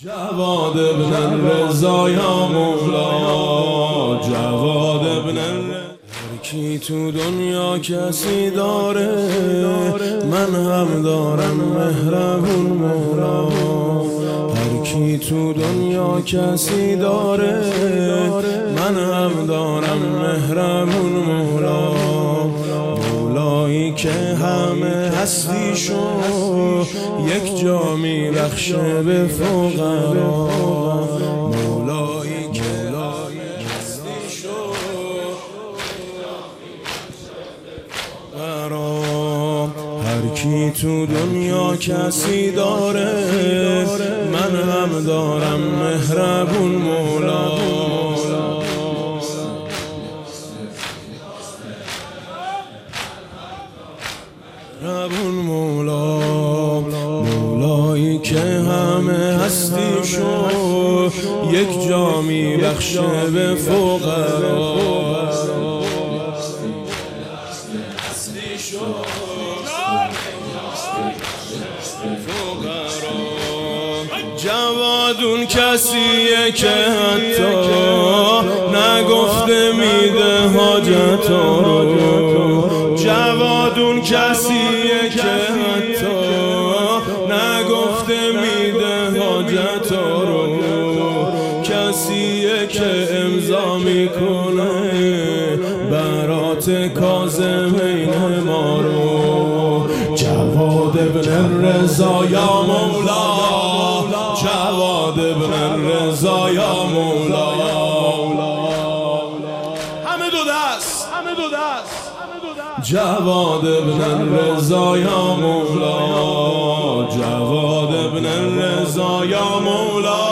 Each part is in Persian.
جواد ابن رضا یا مولا، جواد ابن هر کی تو دنیا کسی داره، من هم دارم مهربون مولا. هر کی تو دنیا کسی داره، من هم دارم مهربون مولا. مولایی که همه هستیشو یک جا میبخشه به فقرا. مولایی که همه هستیشو هر کی تو دنیا کسی داره، من هم دارم مهربون مولا. مهربون مولا، مولایی که همه هستیشو یک جا میبخشه به فقرا. جوادون کسیه که حتی نگفته میده حاجتا رو. جوادون کسیه که حتی نگفته میده حاجتا رو. کسیه که امضا میکنه برات کاظمین ما رو. جواد ابن رضا یا مولا، جواد ابن رضا یا مولا. همه دو دست، همه دو دست. جواد ابن رضا یا مولا، جواد ابن رضا یا مولا.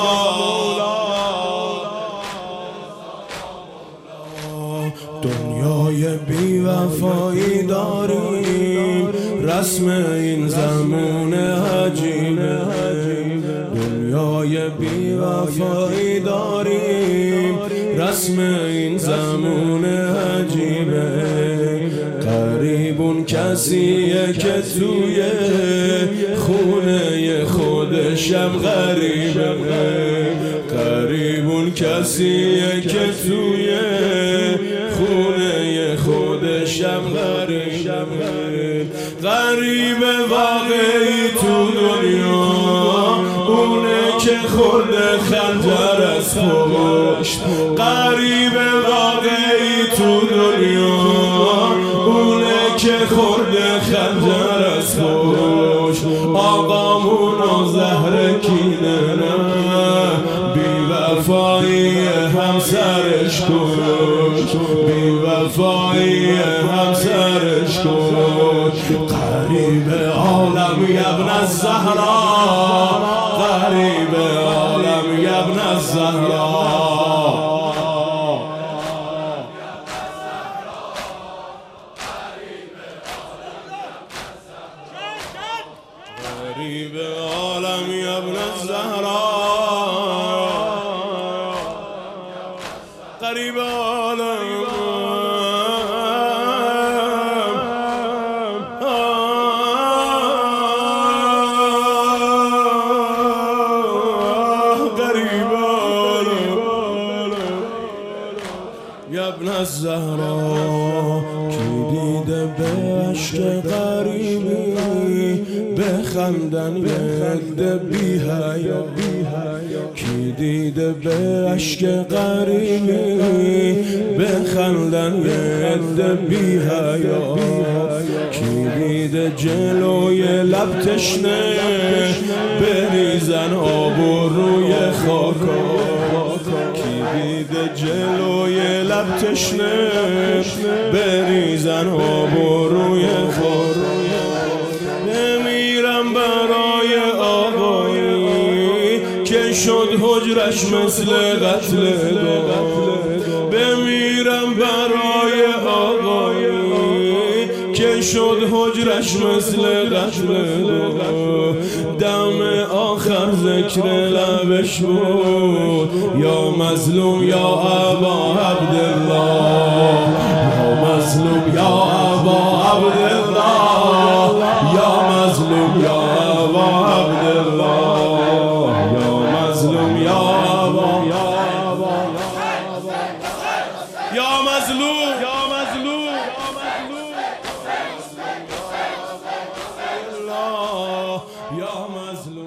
دنیای بی وفایی داریم، رسم این زمان عجیبه. دنیای بی وفایی داریم، رسم این زمان عجیبه. قریبون کسیه که توی خونه خودشم غریبه. قریبون کسیه که توی خونه خودشم غریبه. غریب واقعی تو دنیا اونه که خورده خنجر از پشت. غریب واقعی تو دنیا اونه که خورده خنجر از پشت. آقامونو زهر کینه نه، بی وفایی همسرش کشت. بی وفایی همسرش کشت. غریب عالم یبن الزهرا، غریب عالم یبن الزهرا. غریب عالم یبن الزهرا، غریب عالم. ابن الزهرا کی دیده به عشق غریبی، بخندن یده بی حیا. کی دیده به عشق غریبی، بخندن یده بی حیا. کی دیده جلوی لب تشنه، بریزن آب و روی خاکا. کی دیده جلوی لب تشنه، بریزن آب و روی خاکا. بمیرم برای آقایی که شد حجرش مثل قتل دار. بمیرم برای آقایی که شد حجرش مثل قتل دار. دم آخر ذکر لبش بود، یا مظلوم یا ابا عبدالله. یا مظلوم یا ابا عبدالله، یا مظلوم یا ابا عبدالله. یا مظلوم مظلوم یا مظلوم یا مظلوم